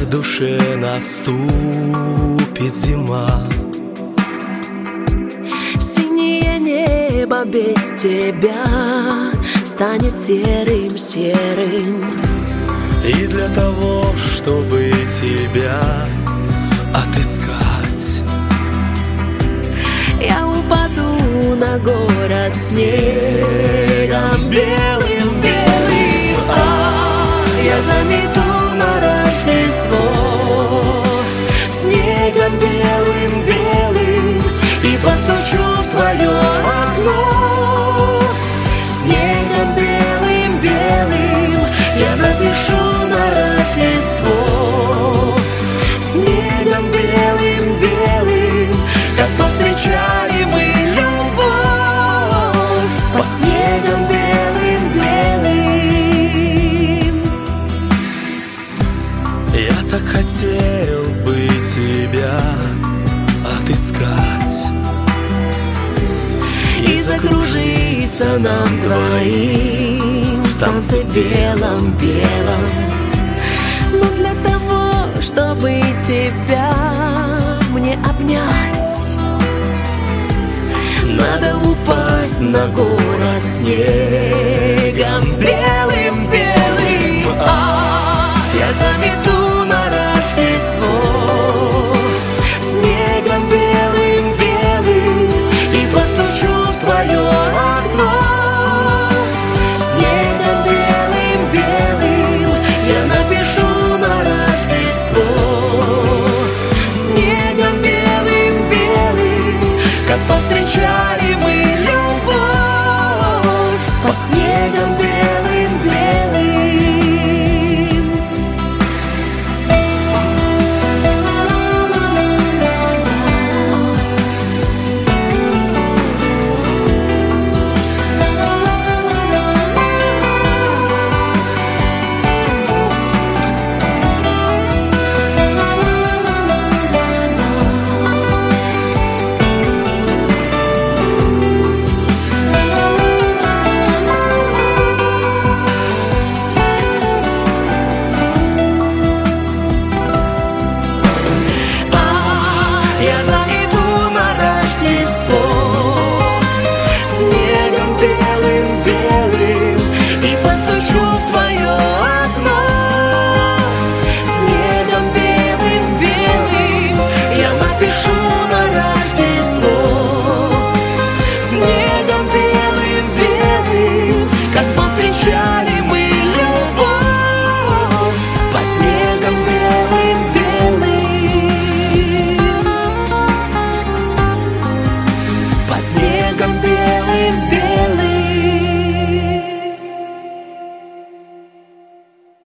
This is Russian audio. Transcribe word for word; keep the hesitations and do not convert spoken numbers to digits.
душе наступит зима. Синее небо без тебя станет серым-серым. И для того, чтобы тебя отыскать, я упаду на город снегом белым-белым. А я замету на Рождество снегом белым-белым и постучу в твое окно. Снегом белым-белым я напишу на Рождество. Снегом белым-белым, как повстречали мы любовь под снегом белым-белым. я так хотел бы тебя отыскать И закружиться нам двоим в танце белом-белом. Но для того, чтобы тебя мне обнять, надо упасть на город снег.